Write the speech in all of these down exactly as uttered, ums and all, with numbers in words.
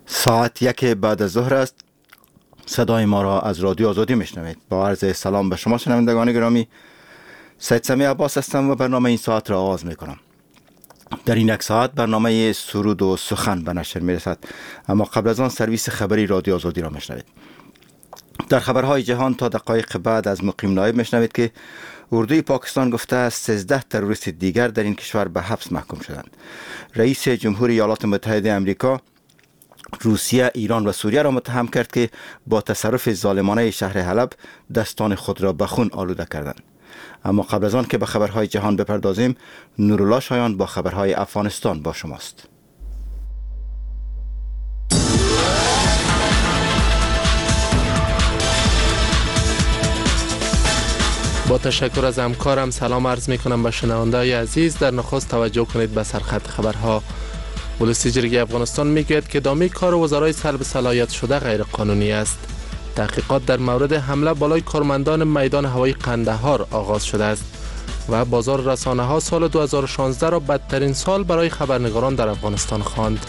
ساعت یک بعد از ظهر است. صدای ما را از رادیو آزادی میشنوید. با عرض سلام به شما شنوندگان گرامی، سید سمیع عباس هستم و برنامه این ساعت را آغاز میکنم. در این یک ساعت برنامه سرود و سخن به نشر میرسد، اما قبل از آن سرویس خبری رادیو آزادی را میشنوید. در خبرهای جهان تا دقایق بعد از مقیم نایب میشنوید که اردوی پاکستان گفته است سیزده تروریست دیگر در این کشور به حبس محکوم شدند. رئیس جمهوری ایالات متحده آمریکا روسیه، ایران و سوریه را متهم کرد که با تصرف ظالمانه شهر حلب دستان خود را به خون آلوده کردند. اما قبل از آن که به خبرهای جهان بپردازیم، نورالله شایان با خبرهای افغانستان با شماست. با تشکر از همکارم سلام عرض می کنم به شنونده‌های عزیز. در نخست توجه کنید به سرخط خبرها. ولسی جرگه افغانستان میگوید که ادامه کار وزرای سلب صلاحیت شده غیر قانونی است. تحقیقات در مورد حمله بالای کارمندان میدان هوایی قندهار آغاز شده است و بازار رسانه ها سال دو هزار و شانزده را بدترین سال برای خبرنگاران در افغانستان خواند.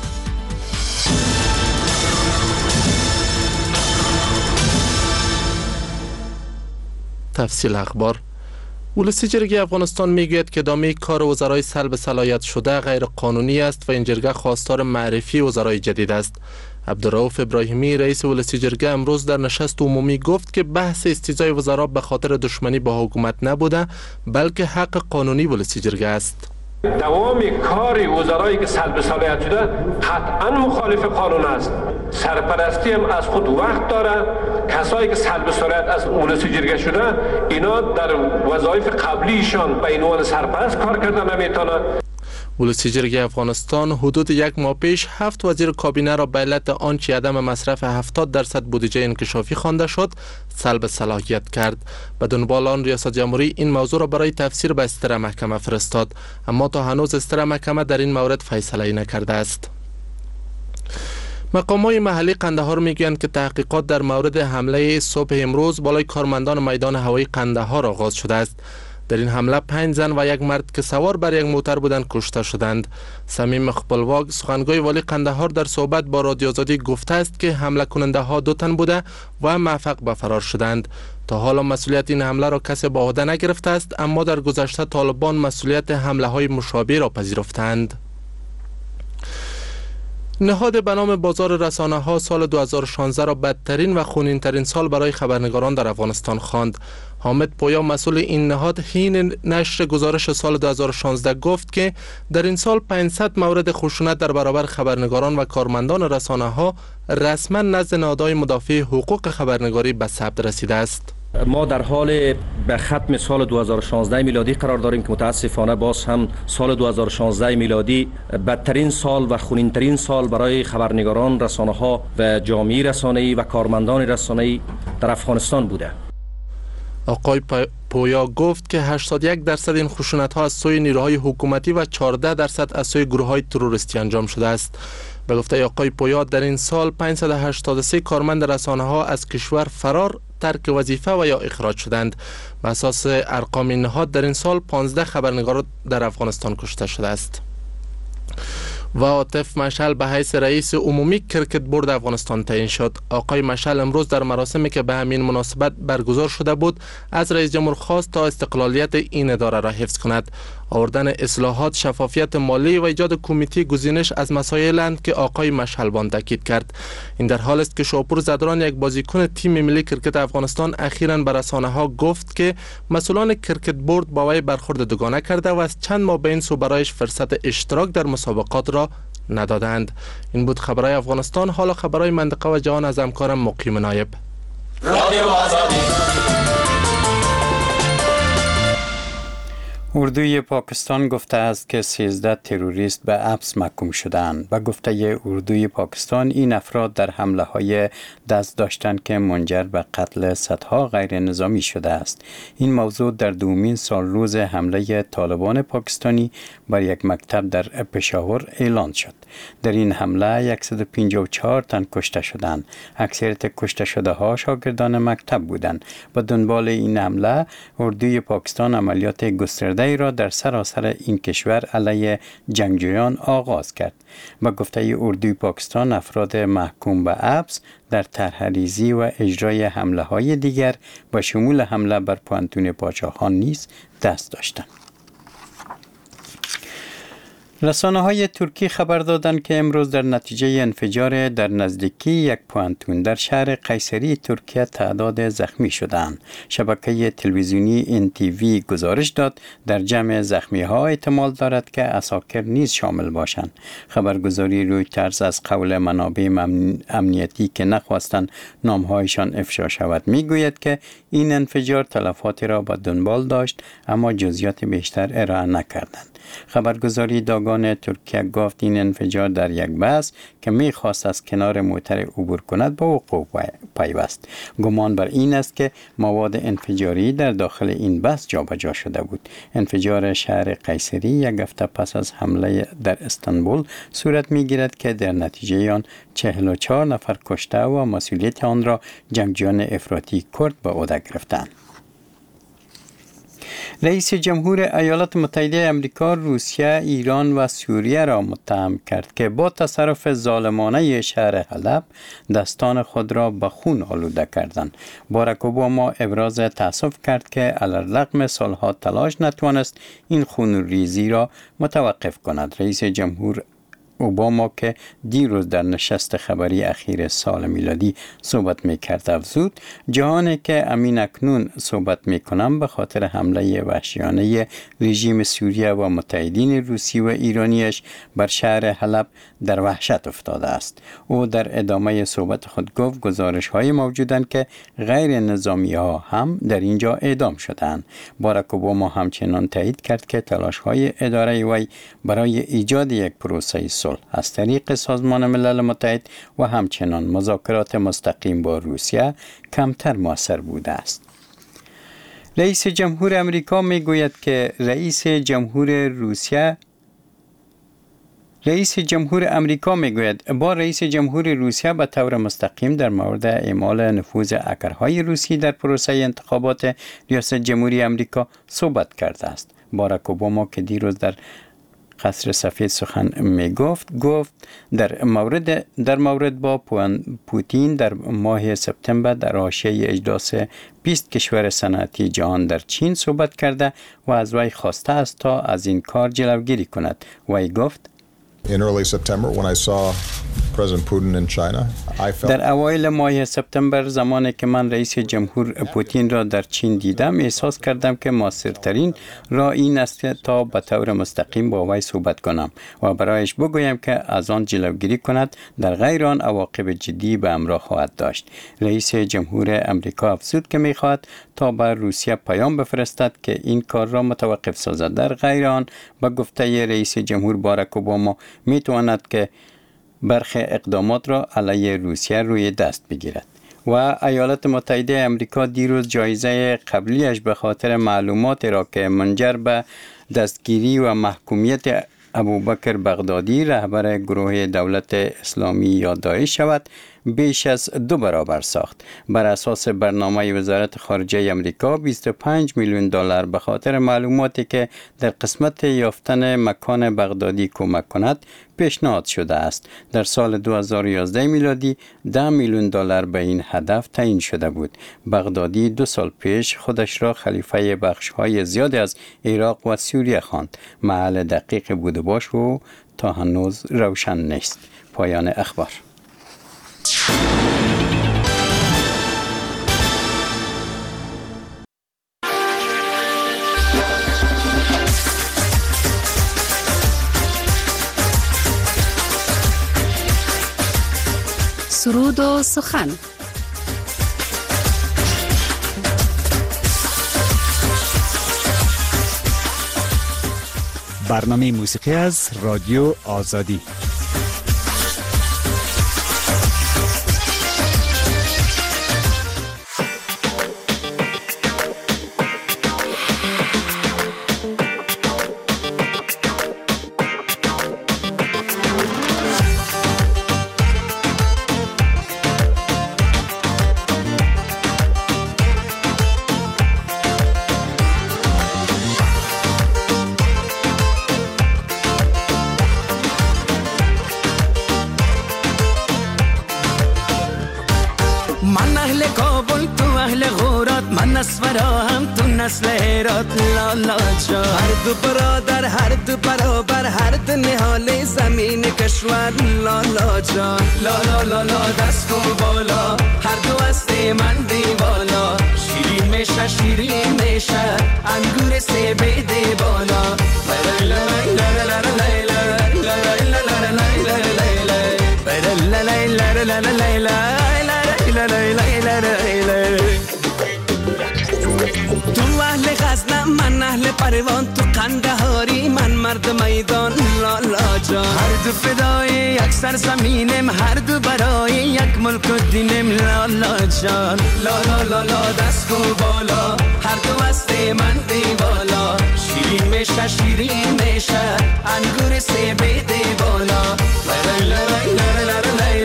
تفصیل اخبار. ولسی جرگه افغانستان میگوید که ادامه کار وزرای سلب صلاحیت شده غیر قانونی است و این جرگه خواستار معرفی وزرای جدید است. عبدالرؤوف ابراهیمی رئیس ولسی جرگه امروز در نشست عمومی گفت که بحث استیضای وزرا به خاطر دشمنی با حکومت نبوده، بلکه حق قانونی ولسی جرگه است. دوام کار وزرایی که سلب صلاحیت شده قطعا مخالف قانون است. سرپرستی هم از خود وقت داره. کسایی که سلب صلاحیت از ولسی جرگه شده اینا در وظایف قبلیشان به عنوان سرپرست کار کردن نمیتونه. ولسی جرگه افغانستان حدود یک ماه پیش هفت وزیر کابینه را به علت آنچه عدم مصرف هفتاد درصد بودجه انکشافی خوانده شد سلب صلاحیت کرد. به دنبال آن ریاست جمهوری این موضوع را برای تفسیر به استر محکمه فرستاد، اما تا هنوز استر محکمه در این مورد فیصله نکرده است. مقامات محلی قندهار میگویند که تحقیقات در مورد حمله صبح امروز بالای کارمندان میدان هوایی قندهار آغاز شده است. در این حمله پنج زن و یک مرد که سوار بر یک موتر بودند کشته شدند. صمیم خپلواک سخنگوی والی قندهار در صحبت با رادیو آزادی گفته است که حمله کننده ها دو تن بوده و موفق به فرار شدند. تا حالا مسئولیت این حمله را کسی به عهده نگرفته است، اما در گذشته طالبان مسئولیت حمله های مشابه را پذیرفتند. نهاد به نام بازار رسانه ها سال دو هزار و شانزده را بدترین و خونین ترین سال برای خبرنگاران در افغانستان خواند. حامد پویا مسئول این نهاد حین نشر گزارش سال دو هزار و شانزده گفت که در این سال پانصد مورد خشونت در برابر خبرنگاران و کارمندان رسانه ها رسما نزد نهادهای مدافع حقوق خبرنگاری به ثبت رسیده است. ما در حال به ختم سال دو هزار و شانزده میلادی قرار داریم که متاسفانه باز هم سال دو هزار و شانزده میلادی بدترین سال و خونینترین سال برای خبرنگاران، رسانه ها و جامعه رسانه‌ای و کارمندان رسانه‌ای در افغانستان بوده. آقای پویا گفت که هشتاد و یک درصد این خشونت ها از سوی نیروهای حکومتی و چهارده درصد از سوی گروه های تروریستی انجام شده است. به گفته آقای پویا در این سال پانصد و هشتاد و سه کارمند رسانه ها از کشور فرار، ترک وظیفه و یا اخراج شدند. به اساس ارقام نهاد در این سال پانزده خبرنگار در افغانستان کشته شده است. و عاطف مشعل به حیث رئیس عمومی کرکت بورد افغانستان تعیین شد. آقای مشعل امروز در مراسمی که به همین مناسبت برگزار شده بود از رئیس جمهور خواست تا استقلالیت این اداره را حفظ کند. آوردن اصلاحات، شفافیت مالی و ایجاد کمیته گزینش از مسائلند که آقای مشعل بان تاکید کرد. این در حال است که شاپور زدران، یک بازیکن تیم ملی کرکت افغانستان، اخیراً به رسانه ها گفت که مسئولان کرکت بورد با وی برخورد دوگانه کرده و از چند ماه به این سو برایش فرصت اشتراک در مسابقات را ندادند. این بود خبرهای افغانستان. حالا خبرهای منطقه و جهان از همکارم مقیم نایب. رادیو آزادی. اردوی پاکستان گفته است که سیزده تروریست به حبس محکوم شدند و گفته اردوی پاکستان این افراد در حمله های دست داشتند که منجر به قتل صدها غیر نظامی شده است. این موضوع در دومین سال روز حمله طالبان پاکستانی بر یک مکتب در پشاور اعلان شد. در این حمله صد و پنجاه و چهار تن کشته شدند. اکثریت کشته شده ها شاگردان مکتب بودند. به دنبال این حمله اردوی پاکستان عملیات گسترده شده را در سراسر این کشور علیه جنگجویان آغاز کرد. با گفته اردوی پاکستان، افراد محکوم به حبس در طرح‌ریزی و اجرای حمله های دیگر با شمول حمله بر پوهنتون پادشاهان نیز دست داشتند. رسانه های ترکی خبر دادند که امروز در نتیجه انفجار در نزدیکی یک پوهنتون در شهر قیصری ترکیه تعداد زخمی شدند. شبکه تلویزیونی ان تی وی گزارش داد در جمع زخمی ها احتمال دارد که عساکر نیز شامل باشند. خبرگزاری رویترز از قول منابع امنیتی که نخواستند نامهایشان افشا شود میگوید که این انفجار تلفاتی را به دنبال داشت، اما جزئیات بیشتر ارائه نکردند. خبرگزاری داگان ترکیه گفت این انفجار در یک بس که میخواست از کنار موتر عبور کند به وقوع پیوست. گمان بر این است که مواد انفجاری در داخل این بس جابجا شده بود. انفجار شهر قیصری یک هفته پس از حمله در استانبول صورت میگیرد که در نتیجه آن چهل و چهار نفر کشته و مسئولیت آن را جنگجویان افراطی کرد به عهده گرفتند. رئیس جمهور ایالات متحده آمریکا روسیه، ایران و سوریه را متهم کرد که با تصرف ظالمانه شهر حلب دستان خود را به خون آلوده کردند. باراک اوباما ابراز تأسف کرد که علیرغم سالها تلاش نتوانست این خونریزی را متوقف کند. رئیس جمهور اوباما که دیروز در نشست خبری اخیر سال میلادی صحبت میکرد افزود جهانی که امین اکنون صحبت میکنم به خاطر حمله وحشیانه رژیم سوریه و متحدین روسی و ایرانیش بر شهر حلب در وحشت افتاده است. او در ادامه صحبت خود گفت گزارش های موجودند که غیر نظامی ها هم در اینجا اعدام شدند. باراک اوباما همچنان تایید کرد که تلاش های اداره وی برای ایجاد یک پروسه صلح از طریق سازمان ملل متحد و همچنان مذاکرات مستقیم با روسیه کمتر مؤثر بوده است. رئیس جمهور امریکا می گوید که رئیس جمهور روسیه رئیس جمهور امریکا میگوید با رئیس جمهور روسیه به طور مستقیم در مورد اعمال نفوذ هکرهای روسی در پروسه انتخابات ریاست جمهوری امریکا صحبت کرده است. باراک اوباما که دیروز در قصر سفید سخن می گفت گفت در مورد در مورد با پوتین در ماه سپتامبر در حاشیه اجلاس بیست کشور صنعتی جهان در چین صحبت کرده و از وی خواسته است تا از این کار جلوگیری کند. وی گفت In early September, when I saw President Putin in China, I felt در اوایل ماه سپتامبر زمانی که من رئیس جمهور پوتین را در چین دیدم احساس کردم که موثرترین راه این است تا به طور مستقیم با وی صحبت کنم و برایش بگویم که از آن جلوگیری کند، در غیر آن عواقب جدی به همراه خواهد داشت. رئیس جمهور امریکا افزود که می‌خواهد تا به روسیه پیام بفرستد که این کار را متوقف سازد. در غیر آن با گفته رئیس جمهور باراک اوباما می‌تواند که برخی اقدامات را علیه روسیه روی دست بگیرد. و ایالات متحده آمریکا دیروز جایزه قبلیش به خاطر معلومات را که منجر به دستگیری و محکومیت ابوبکر بغدادی رهبر گروه دولت اسلامی یا داعش شود بیش از دو برابر ساخت. بر اساس برنامه وزارت خارجه آمریکا بیست و پنج میلیون دلار به خاطر معلوماتی که در قسمت یافتن مکان بغدادی کمک کند پیشنهاد شده است. در سال دو هزار و یازده میلادی ده میلیون دلار به این هدف تعیین شده بود. بغدادی دو سال پیش خودش را خلیفه بخش‌های زیادی از عراق و سوریه خواند. محل دقیق بود و باش و تا هنوز روشن نیست. پایان اخبار. سرود و سخن. برنامه موسیقی از رادیو آزادی. است فراهم تو نسل هرات لالا جان. هر دو برادر هر دو برابر هر دو نهال زمین کشور لالا جان. لالا لالا دست و بالا هر دو است من دیوالا. شیرین میشه شیرین میشه انگور سه بیده بالا. لا لا لا لا لا تو اهل غزنه من اهل پروان تو قندهاری من مرد میدان لالا جان. هر دو فدای یک سرزمینم هر دو برای یک ملک و دینم لالا جان. لالا لالا دست و بالا هر دو است من دیوالا. شیرین میشه شیرین میشه انگور سه بیده بالا. لا لا لا لا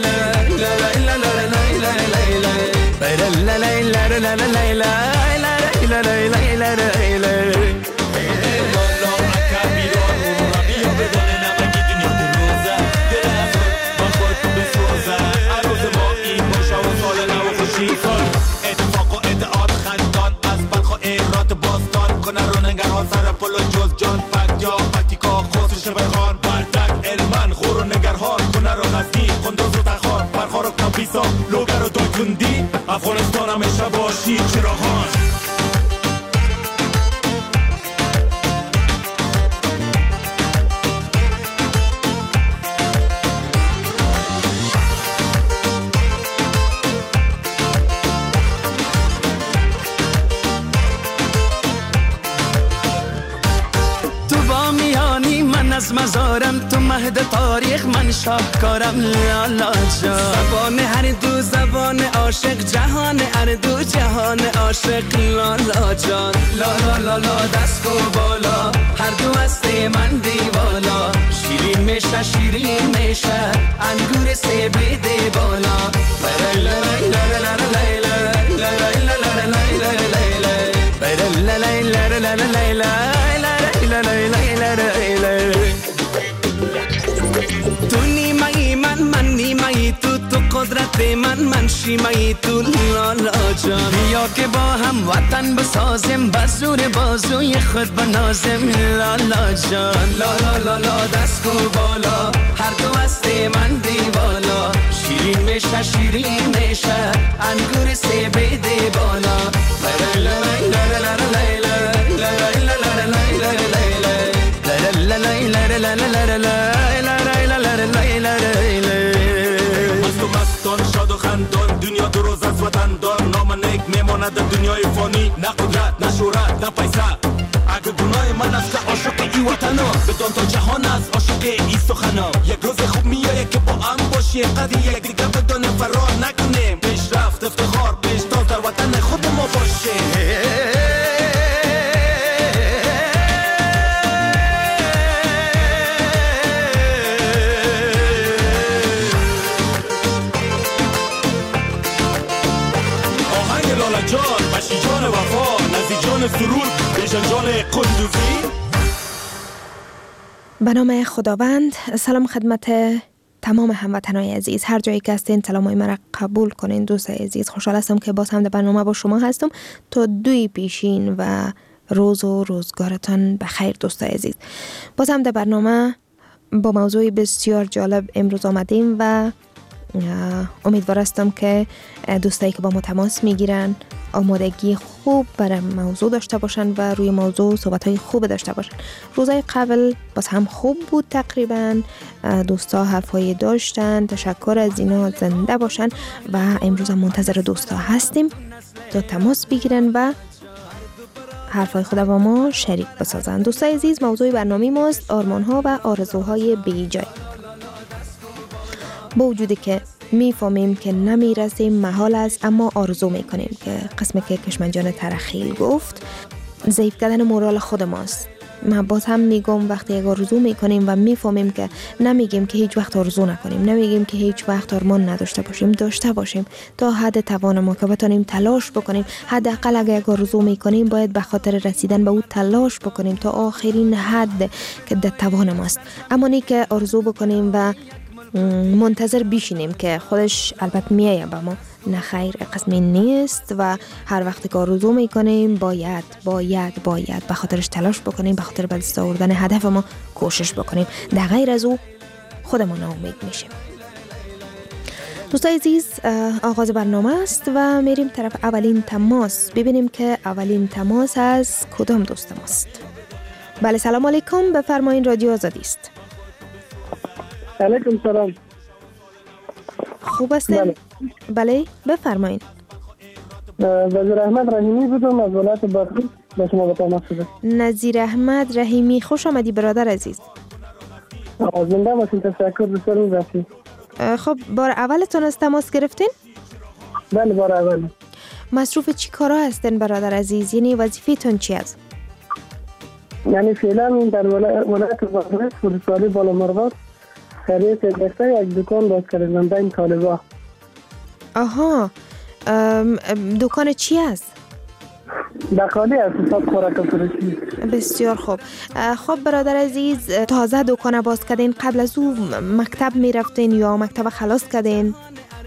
لوگر و دایکندی افغانستان همیشه باشی چراغان. از مزارم تو مهد تاریخ من شاهکارم لالا جان. زبان هر دو زبان عاشق جهان هر دو جهان عاشق لالا جان. لالا لالا دست و بالا هر دو است من دیوالا. شیرین میشه شیرین میشه انگور سه بیده بالا. لا لا لا لا قدرت من من شیمایی تو لالا جان. بیا که با هم وطن بسازیم بزور بازوی خود بنازیم لالا جان. لالا لالا دست و بالا هر دو است من دیوالا. شیرین میشه شیرین میشه انگور سه بیده بالا. لا لا لا لا شاد و خندان دنیا دو روز از وطن دار. نام نیک میماند دنیای فانی. نه قدرت نه شهرت نه پیسه. اگه گناه من است که عاشق ای وطنا بدان تا جهان است عاشق ای سخنا. یک روز خوب میایه که با هم باشیم قدر یک دیگه بدان فرار نکنیم. پیشرفت افتخار پیشتاز در وطن خود ما باشیم. به نام خداوند. سلام خدمت تمام هموطنان عزیز، هر جایی که هستین سلامای مرا قبول کنین. دوستای عزیز خوشحال هستم که باز هم در برنامه با شما هستم تا دوی پیشین و روز و روزگارتان بخیر. دوستای عزیز باز هم در برنامه با موضوع بسیار جالب امروز آمدیم و امیدوار هستم که دوستایی که با ما تماس میگیرن آمادگی خوب برای موضوع داشته باشن و روی موضوع صحبت‌های خوب داشته باشن. روزهای قبل باز هم خوب بود تقریبا. دوستا حرفایی داشتن، تشکر از اینا، زنده باشن و امروز هم منتظر دوستا هستیم تا تماس بگیرن و حرفای خود با ما شریک بسازن. دوستای عزیز موضوع برنامه ماست آرمان‌ها و آرزوهای بی‌جای. با وجودی که میفهمیم که نمیرسیم محال است اما آرزو میکنیم که قسمی که کشمنجان ترخیل گفت ضعیف کردن مورال خود ماست. من باز هم میگم وقتی یک آرزو میکنیم و میفهمیم که نمیگیم که هیچ وقت آرزو نکنیم، نمیگیم که هیچ وقت آرمان نداشته باشیم، داشته باشیم تا حد توان ما که بتونیم تلاش بکنیم. حداقل اگر یک آرزو میکنیم باید به خاطر رسیدن به او تلاش بکنیم تا آخرین حد که در توان ماست. اما نه که آرزو بکنیم و منتظر بشینیم که خودش البته میایه به ما. نه خیر، قسمی نیست و هر وقت که آرزو میکنیم باید باید باید به خاطرش تلاش بکنیم، به خاطر به دست آوردن هدف ما کوشش بکنیم. در غیر از او خودمون ناامید میشیم. دوستای عزیز، آغاز برنامه است و میریم طرف اولین تماس، ببینیم که اولین تماس از کدام دوست ماست. بله، سلام علیکم، بفرمایین، رادیو آزادی است. علیکم سلام. خوب هستین؟ بله, بله بفرمایین. نظیر احمد رحیمی بودم از ولایت بادغیس به شما به تماس شده. نظیر احمد رحیمی، خوش آمدی برادر عزیز. زنده باشین، تشکر، بسیار ممنون. خب بار اولتون از تماس گرفتین؟ بله بار اول. مصروف چی کارا هستین برادر عزیز؟ یعنی وظیفه‌تون چی است؟ یعنی فعلا در ولایت بادغیس ولسوالی بالامرغاب قریه سیدبخته یک دکان باز کردم بین طالبا. آها، دکان چی است؟ بقالی است، حساب خوراک فروشی. بسیار خوب. خب برادر عزیز، تازه دکان باز کردین، قبل از او مکتب می رفتین یا مکتب خلاص کردین؟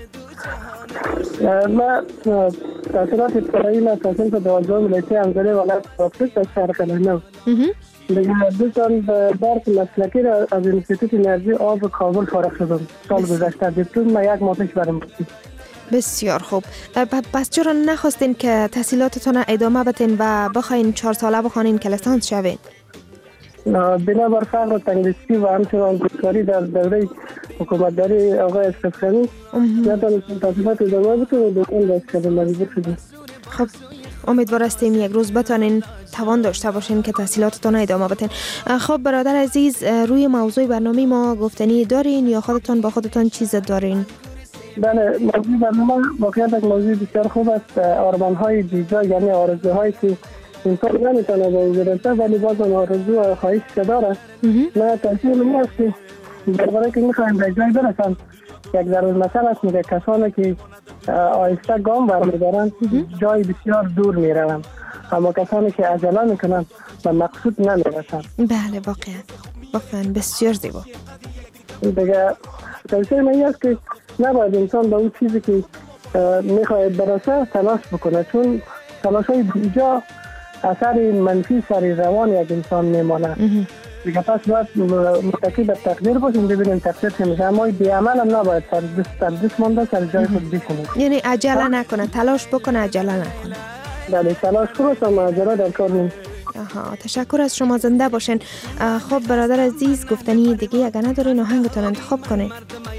ما تحصیلات ابتدایی ما تحصیل به دوازدهم ملیتی همزالی ولایت بادغیس از شهر قلعه‌نو. دیگه دو سال درس مسلکی را از انستیتوت انرژی آب کابل فارغ شدم. سال گذشته دیپلم ما یک ماه پیش برام رسید. بسیار خوب. پس چرا نخواستین که تحصیلاتتون ادامه بدین و بخواین چهار ساله بخوانین که لیسانس شوین؟ بنابر فقر و تنگدستی و همچنان بیکاری در دوره حکومتداری آقای اشرف غنی نتونستیم تحصیلات ادامه بدیم و دکان باز کردیم، مجبور شدیم. خب امیدوار هستیم یک روز بتونین توان داشته باشین که تحصیلاتتون ادامه بدین. خب برادر عزیز، روی موضوع برنامه ما گفتنی دارین یا خودتون با خودتون چیز دارین؟ بله، موضوع برنامه واقعا یک موضوع بسیار خوب است. آرمان‌های بیجا، یعنی آرزوهایی که انسان نمیتونه به او برسه ولی بازم آرزو و خواهش که داره. نه تحصیل می است که درباره که میخوایم به جای برسن، یک ضرور مثل است میگه کسانی که آهسته گام برمیدارن جای بسیار دور میروند، اما کسانی که عجله میکنن به مقصود نمیرسن. بله واقعا واقعا بسیار زیبا. دیگه توصیه من است که نباید انسان به اون چیزی که میخواید برسه تلاش بکنه، چون تلاش های بیجا اثر منفی سر روان یک انسان میمانه. دیگه پس باید متکی به تقدیر باشیم، ببینیم تقدیر چه میشه، اما بی عمل هم نباید سر دست سر دست مانده سر جای خود بشینیم. یعنی عجله نکنه، تلاش بکنه، عجله نکنه. بله، تلاش کنه اما عجله در کار نیست. آها، تشکر از شما، زنده باشین. خب برادر عزیز، گفتنی دیگه اگه ندارین آهنگتون انتخاب کنین.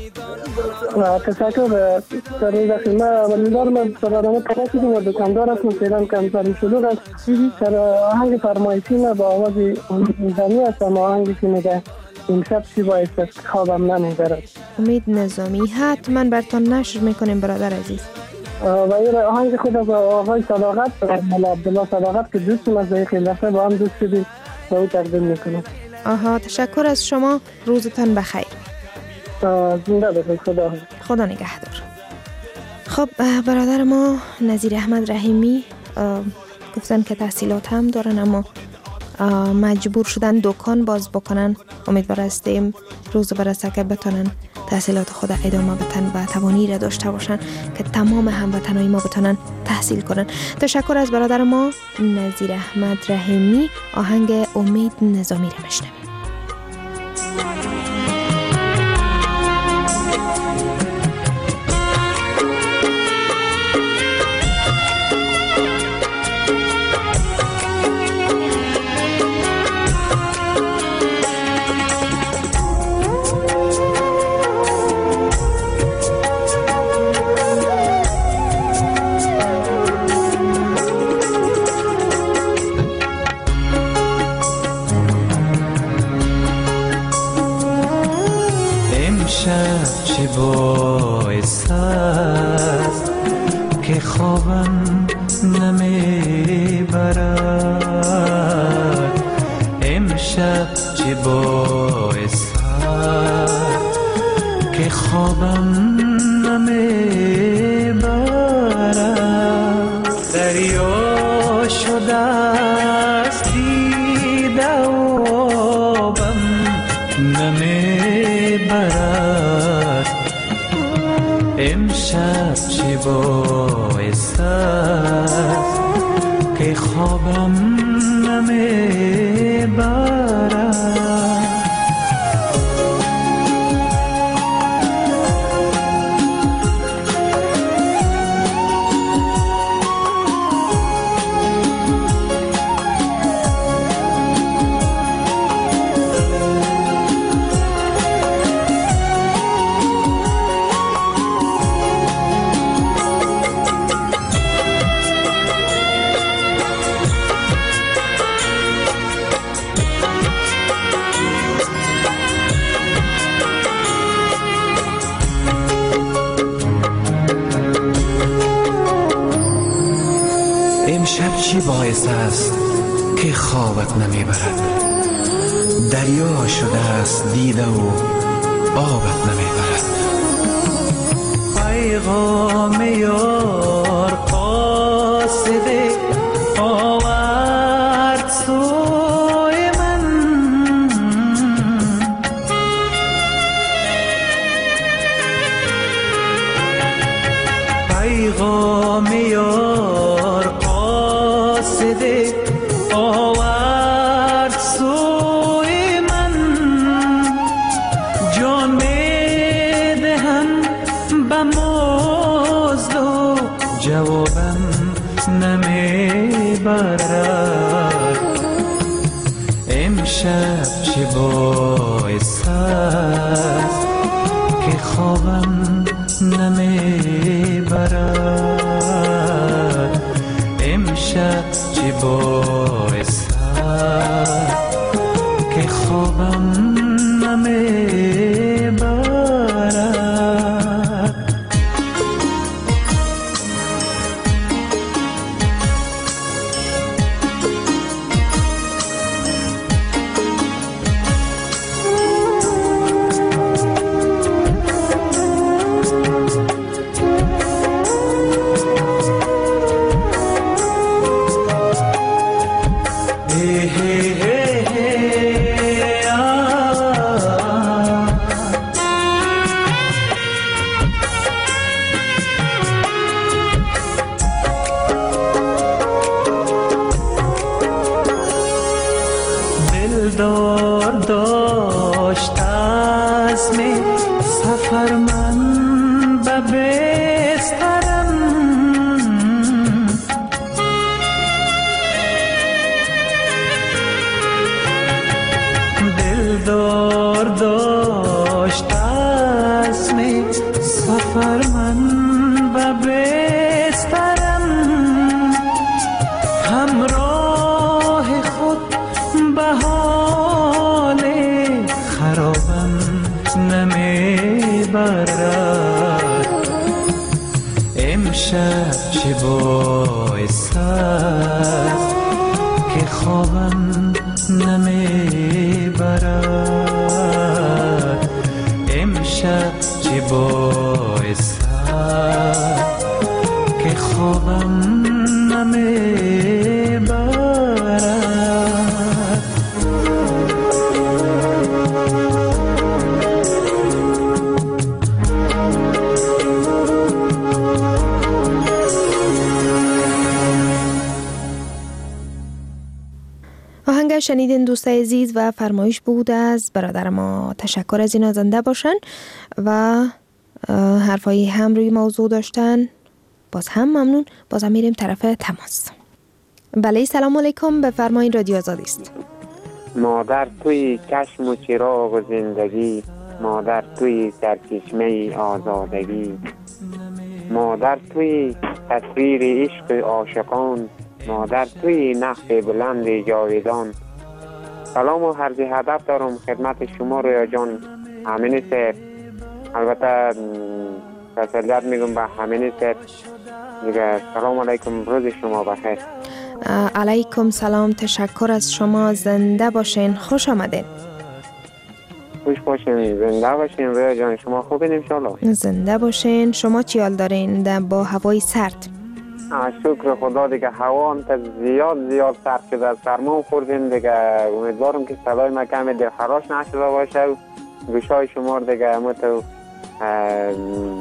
تشکر. در این دفعه ما ولیدار ما برنامه تماس شدیم و دکاندار هستم، فعلا کمتر شلوغ است. در آهنگ فرمایشی ما با آواز نظامی است، اما آهنگی که میگه امشب چی باعث است خوابم نمیبرد. امید نظامی، حتما براتون نشر میکنیم برادر عزیز. و این آهنگ خود از آقای صداقت، مولا عبدالله صداقت که دوستم از خیلی دفعه با هم دوست شدیم و او تقدیم میکنم. آها، تشکر از شما، روزتان بخیر. زنده باشید، خدا خدا نگهدار. خب برادر ما نظیر احمد رحیمی گفتن که تحصیلات هم دارن اما مجبور شدن دکان باز بکنن. امیدوار هستیم روز برسه که بتونن تحصیلات خود ادامه بدن و توانی را داشته باشن که تمام هموطنای ما بتونن تحصیل کنن. تشکر از برادر ما نظیر احمد رحیمی. آهنگ امید نظامی را میشنویم. چه باعث است که خوابم نمیبرد، امشب چه باعث است که خوابم نمیبرد. دریا شده است دیده و آبم نمیبرد، امشب چه باعث است که خوابم نمیبرد. امشب چی باعث است که خوابت نمیبرد؟ دریا شده است دیده و آبت نمیبرد. پیغام یار قاصده آورد سوی من، پیغام یار قاصده آورد سوی من. جان میدهم به مزد و جوابم نمیبرد. امشب چه باعث است که خوابم نمیبرد. امشب چه باعث است که خوابم نمیبرد. دلدار داشت از می سفر من به بسترم، دلدار داشت از می سفر من به بسترم. همراه خود به حال خرابم نمیبرد. امشب چه باعث است که خوابم نمیبرد. امشب چه باعث است که خوابم نمیبرد. آهنگ شنیدین دوست عزیز و فرمایش بود از برادر ما. تشکر از اینا، زنده باشن و حرفایی هم روی موضوع داشتن. باز هم ممنون. باز هم میریم طرف تماس. بله سلام علیکم، بفرمایید، رادیو آزادی است. مادر توی چشم و چراغ و زندگی، مادر توی سرچشمه آزادگی، مادر توی تصویر عشق عاشقان، مادر توی نقش بلند جاویدان. سلام و عرض ادب دارم خدمت شما رویا جان همین سر. البته تسلیت میگم به همین سر دیگه. سلام علیکم، روز شما بخیر. علیکم سلام، تشکر از شما، زنده باشین، خوش آمدین. خوش باشین، زنده باشین رویا جان. شما خوبین انشالله؟ زنده باشین. شما چی حال دارین با هوای سرد؟ شکر خدا دیگه هوا هم زیاد زیاد سرد شده، سرما خوردیم دیگه. امیدوارم که صدای ما کم دلخراش نشده باشه و گوشای شما دیگه همه تو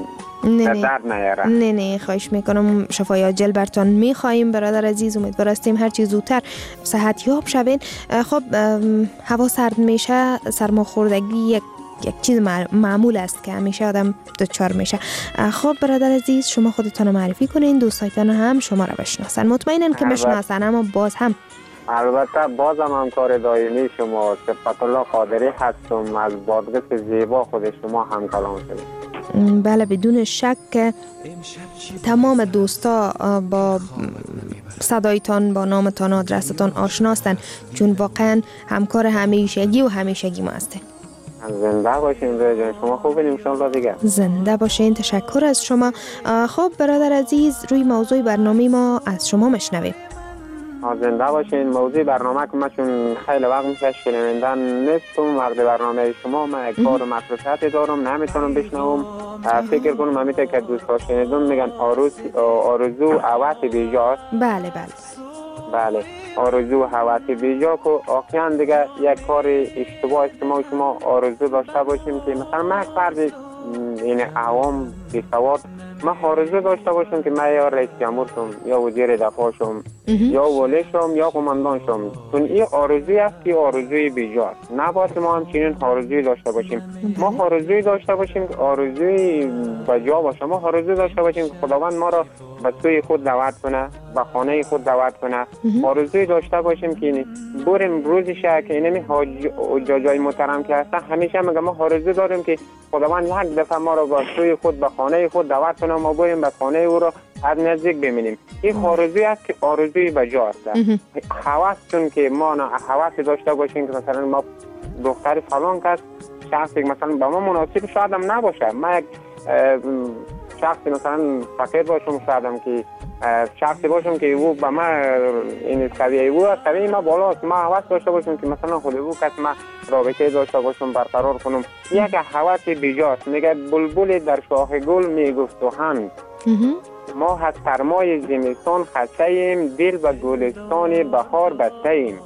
نه درد نیاره. نه نه خواهش میکنم، شفای عاجل برتان میخواهیم برادر عزیز. امیدوار هستیم هر چی زودتر صحت یاب شوین. خب هوا سرد میشه، سرماخوردگی یک یک چیز معمول است که همیشه آدم دچار میشه. خب برادر عزیز، شما خودتان معرفی کنین، دوستایتان هم شما را بشناسن. مطمئنن که بشناسن، اما باز هم البته بازم همکار دائمی شما صفت الله قادری هستم، از بادغیس زیبا خود شما هم کلام شدیم. بله بدون شک که تمام دوستا با صدایتان، با نامتان، آدرستان آشناستن، چون واقعا همکار همیشگی و همیشگی ما هستیم. زنده باشین جان، شما خوبین ان شاء الله دیگه. زنده باشین، تشکر از شما. خب برادر عزیز، روی موضوع برنامه ما از شما مشنویم. زنده باشین. موضوع برنامه که من چون خیلی وقت میشه شنونده نیستم، وقت برنامه شما من یک کار مصرفیت دارم، نمیتونم بشنوم. فکر کنم همیشه که دوستا شنیدم میگن آرزو هوس بیجاست. بله بله بله، آرزو هوس بیجا که واقعا دیگه یک کار اشتباه است که ما شما آرزو داشته باشیم که مثلا من فرد این عوام بی‌سواد من آرزو داشته باشم که من یا رئیس جمهور شم، یا وزیر دفاع شم، یا ولی شم، یا قماندان شم. چون این آرزوی است که آرزوی بیجاست. نباید ما همچنین آرزوی داشته باشیم. ما آرزوی داشته باشیم که آرزوی بجا باشه. ما آرزو داشته باشیم که خداوند ما را به سوی خود دعوت کنه، به خانه خود دعوت کنه. آرزوی داشته باشیم که بریم روزش که اینمی حجاجای محترم که هستن همیشه میگم ما آرزو داریم که خداوند یک دفعه ما را به سوی خود به خانه خود دعوت کنه، ما بریم به خانه او را از نزدیک ببینیم. این آرزوی است که آرزوی بجا است. هوس چون که ما نه هوس داشته باشیم که مثلا ما دختر فلان کس شخصی مثلا به ما مناسب شاید هم نباشه، ما یک شخصی مثلا فقیر باشم، شایدم که شخصی باشم که او به من این سویه او سویه ما بالاست، ما هوس داشته باشم که مثلا خود او کس ما رابطه داشته باشم برقرار کنم. یک هوس بیجاست. میگه بلبل در شاخ گل میگفت و هم ما از سرمای زمستان خسته ایم، دل به گلستان بهار بسته ایم.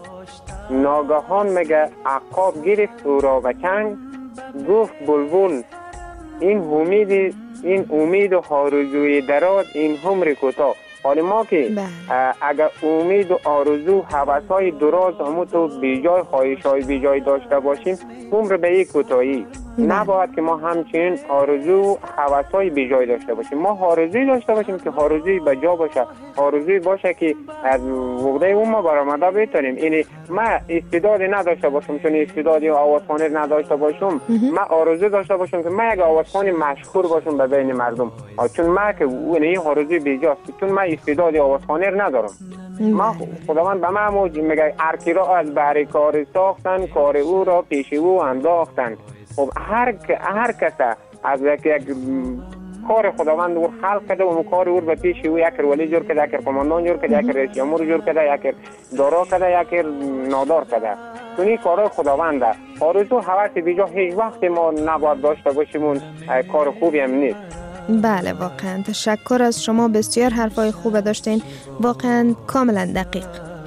ناگهان میگه عقاب گرفت او را به چنگ، گفت بلبل این امید این امید و آرزوی دراز، این عمر کوتاه. حالا ما که اگر امید و آرزو هوس‌های دراز همون تو بیجای خواهش‌های بیجای داشته باشیم، عمر به یک کوتاهی. نباید که ما همچنین آرزو هوس‌های بیجای داشته باشیم. ما آرزوی داشته باشیم که آرزوی بجا باشه، آرزوی باشه که از عقده اون ما برآمده بتونیم. یعنی من استعداد نداشته باشم، چون استعدادی آوازخوانی نداشته باشم، من آرزو داشته باشم که من یک آوازخوان مشهور باشم به بین مردم. چون من که این آرزوی بیجاست، چون من استعداد آوازخوانی ندارم. ما خداوند به من میگه هر را از بهر کار ساختن، کار او را پیش او انداختن. خب هر هر کس از یک یک کار خداوند او خلق کرده و اون کار او به پیش او یک ولی جور کرده، یک قماندان جور کرده، یک رئیس جمهور جور کرده، یک دارا کرده، یک نادار کرده. چون این کارهای خداونده. آرزو هوس بیجا هیچ وقت ما نباید داشته باشیم، اون کار خوبی هم نیست. بله واقعا تشکر از شما، بسیار حرفای خوب داشتین، واقعا کاملا دقیق.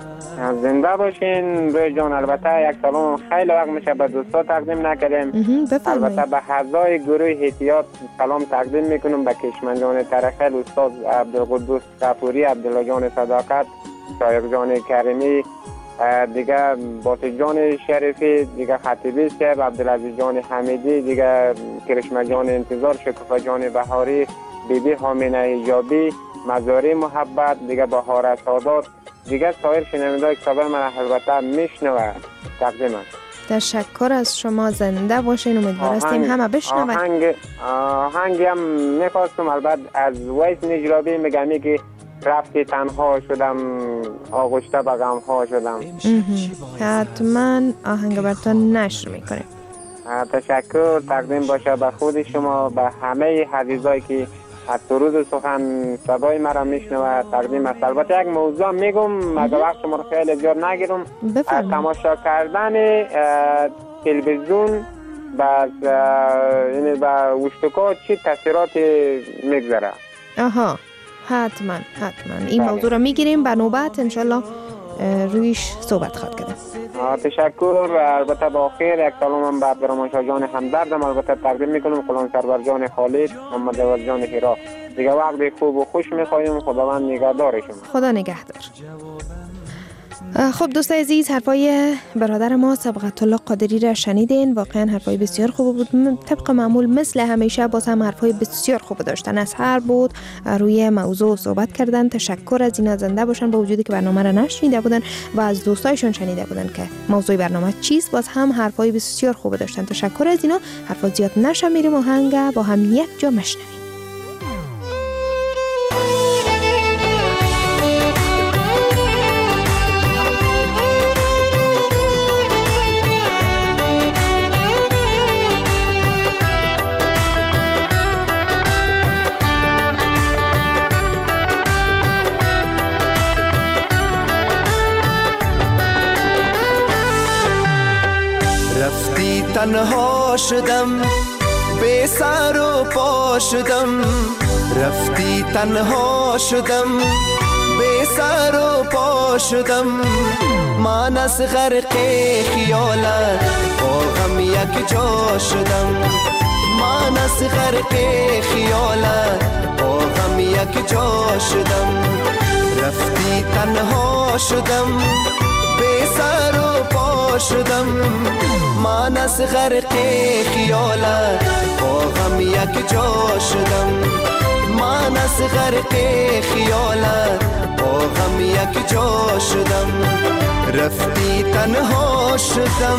زنده باشین روی جان. البته یک سلام خیلی وقت میشه به دوستا تقدیم نکردیم. البته به اعضای گروه احتیاط سلام تقدیم میکنم، به کشمن جان ترخل، استاد عبدالقدوس صفوری، عبدالله جان صداقت، شایق جان کریمی، دیگه باسط جان شریفی، دیگه خطیبی صاحب، عبدالعزیز جان حمیدی، دیگه کرشمه جان انتظار، شکوفه جان بهاری، بیبی حامینه ایجابی، مزاری محبت، دیگه بهار سادات، دیگه سایر شنونده‌های صدای من البته میشنوه تقدیم است. تشکر از شما، زنده باشین، امیدوار هستیم همه بشنون. آهنگ آهنگی هم میخواستم البته از ویس نجرابی، میگم که رفتی تنها شدم، آغشته به غم ها شدم. حتما آهنگ براتون نشر میکنیم. تشکر تقدیم باشه به خود شما، به همه عزیزایی که از سرود و سخن صدای مرا میشنوه تقدیم است. البته یک موضوع میگم، اگر وقت شما رو خیلی زیاد نگیرم، تماشا کردن تلویزیون با یعنی با وشتکا چی تاثیرات میگذاره؟ آها حتما حتما این موضوع رو میگیریم به نوبت انشالله رویش صحبت خواهد کردم. تشکر. البته با خیر یک سلام هم به عبدالرحمن شاه جان همدردم البته تقدیم میکنم، قلان سرور جان خالد، محمد اول جان هیرا. دیگه وقت خوب و خوش میخوایم. خداوند نگهدار شما. خدا نگهدار. خب دوستای عزیز، حرفای برادر ما صبغت الله قادری را شنیدین. واقعا حرفای بسیار خوب بود. طبق معمول مثل همیشه باز هم حرفای بسیار خوب داشتن. از هر بود روی موضوع صحبت کردن. تشکر از اینا، زنده باشن با وجودی که برنامه را نشنیده بودن و از دوستایشون شنیده بودن که موضوع برنامه چیست. باز هم حرفای بسیار خوب داشتن. تشکر از اینا. حرفا زیاد نشه، میریم آهنگ با هم یک جا مشنویم. تنها شدم، بی سر و پا شدم. رفتی تنها شدم، بی سر و پا شدم. من از غرق خیالت با غم یک جا شدم. من از غرق خیالت با غم یک جا شدم. رفتی تنها شدم، بی سر و پا شدم. من از غرق خیالت با غم یک جا شدم. من از غرق خیالت با غم یک جا شدم. رفتی تنها شدم.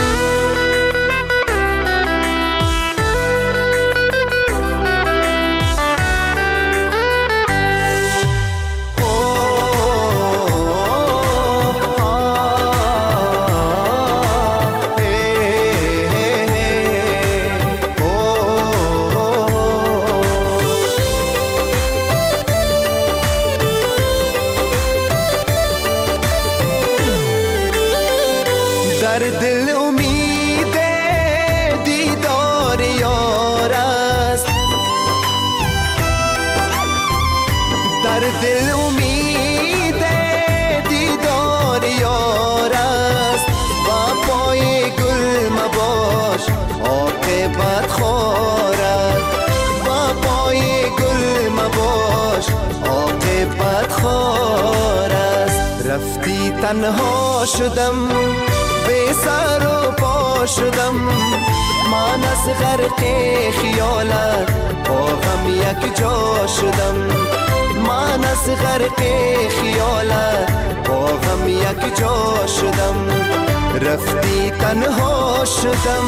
تنها شدم، بی سر و پا شدم. من از غرق خیالت با غم یک جا شدم. من از غرق خیالت با غم یک جا شدم. رفتی تنها شدم.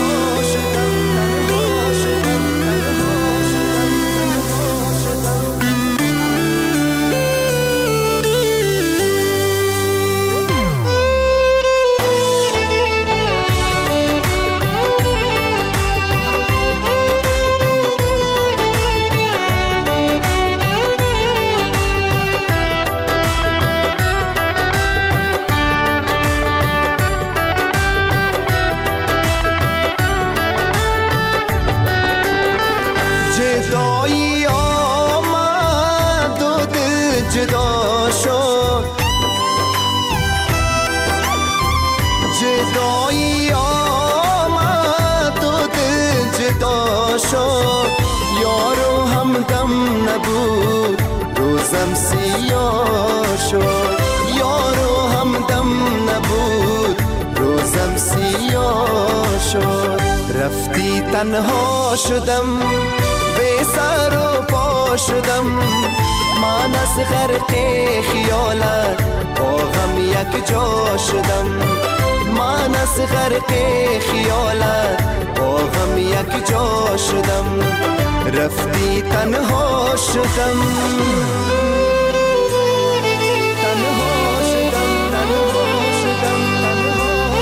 یارو همدم نبود، روزم سیاه شد. یارو همدم نبود، روزم سیاه شد. رفتی تنها شدم، بی سر و پا شدم. من از غرق خیالت با غم یک جا شدم. من از غرق خیالت با غم یک جا شدم. رفتی تنها شدم. تنها شدم، تنها شدم، تنها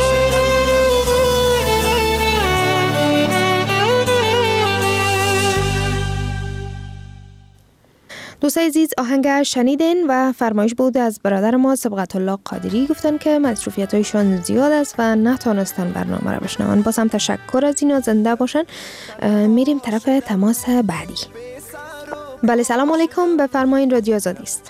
دوستای عزیز، آهنگ شنیدین و فرمایش بود از برادر ما صبغت الله قادری. گفتن که مصروفیت‌هایشان زیاد است و نتونستن برنامه را بشنون. باز هم تشکر از اینا، زنده باشن. میریم طرف تماس بعدی. بله، سلام علیکم، بفرمایین، رادیو آزادی است.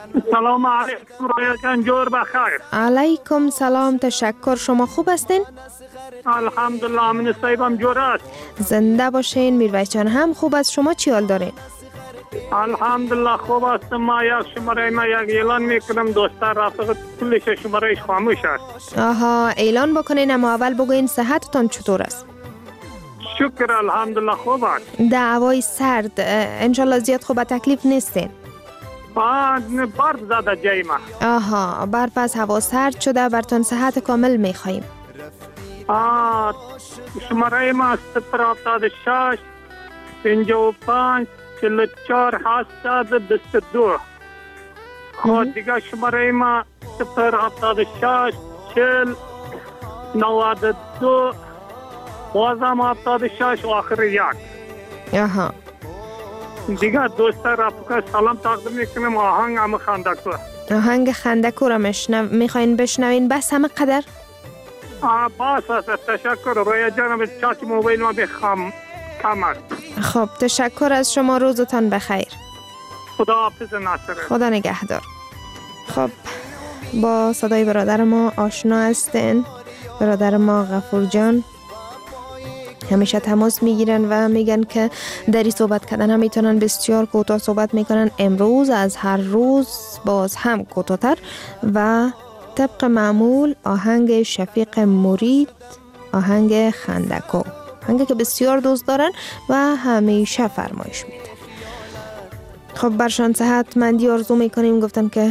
سلام علیکم رایجان، جور بخیر. علیکم سلام، تشکر. شما خوب هستین؟ الحمدلله، من صاحبم جور است. زنده باشین. میرویس جان هم خوب است. شما چی حال دارین؟ الحمدلله خوب است. ما یک شماره ما یک اعلان میکنم، دوستا رفیق کلش شمارهش خاموش است. آها، اعلان بکنین اما اول بگوین صحتتان چطور است؟ شکر الحمدلله خوب است. دعوای سرد انشالله زیاد خوب تکلیف نیستین؟ آه برد زده جای ما. آها، برف از هوا سرد شده، برتان صحت کامل میخواییم. آه شماره ما صفر هفتاد و شش پنجاه و پنج چهل و چهار هشتصد و بیست و دو. خود دیگه شماره ما صفر هفتاد و شش چهل نود و دو بازم هفتاد و شش و آخر یک. آها دیگه دوستا رفقه سلام تقدیم میکنم. آهنگ هم خندکو آهنگ خندکو را مشنو... میخواین بشنوین بس همه قدر؟ آه باس است. تشکر رویا جانم. چاچی موبایل ما بخم کم است. خب تشکر از شما، روزتان بخیر. خدا حافظ ناصر. خدا نگهدار. خب با صدای برادر ما آشنا هستین. برادر ما غفور جان همیشه تماس میگیرن و میگن که دری صحبت کردن هم میتونن بسیار کوتاه صحبت میکنن. امروز از هر روز باز هم کوتاه‌تر و طبق معمول آهنگ شفیق مرید، آهنگ خندکو، آهنگی که بسیار دوست دارن و همیشه فرمایش میدن. خب برشان صحت مندی آرزو میکنیم. گفتن که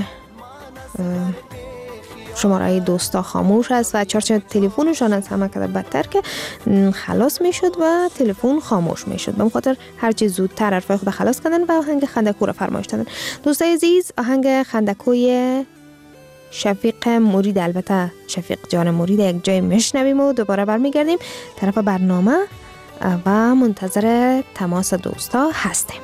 شماره دوستا خاموش است و چارچ تلفنشان از همه کده بدتر که خلاص میشد و تلفن خاموش میشد. به خاطر هر چه زودتر حرفای خود خلاص کردن و آهنگ خندکو را فرمایش دادن. دوستای عزیز، آهنگ خندکوی شفیق مرید، البته شفیق جان مرید، یک جای میشنویم و دوباره برمیگردیم طرف برنامه و منتظر تماس دوستا هستیم.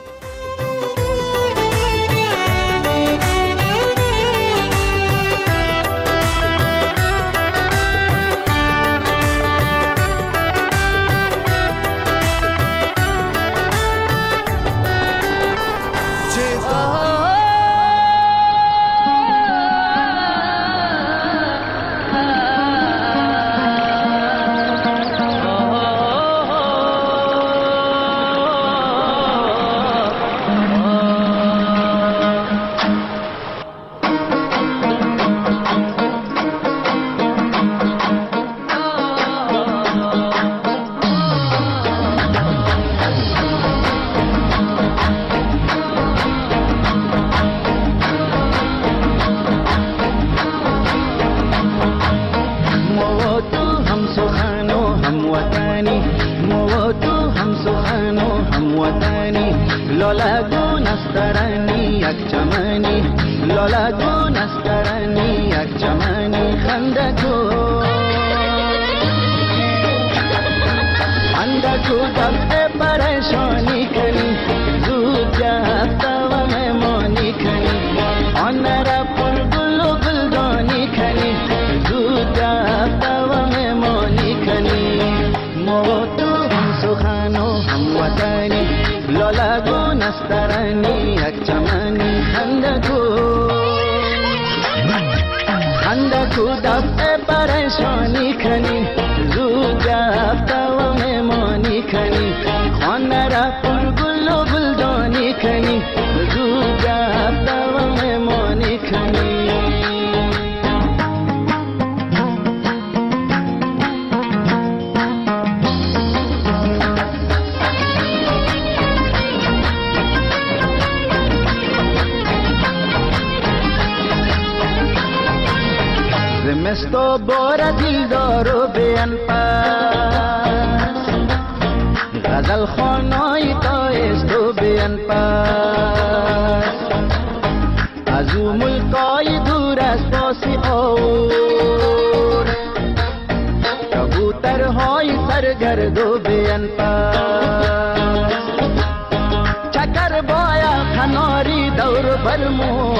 زمستو بارا دل دارو بیان پاس غزل خانای تایستو بیان پاس از او ملکای دور از پاسی اور کبوترهای سرگردو بیان پاس چکر بایا کناری دور برمو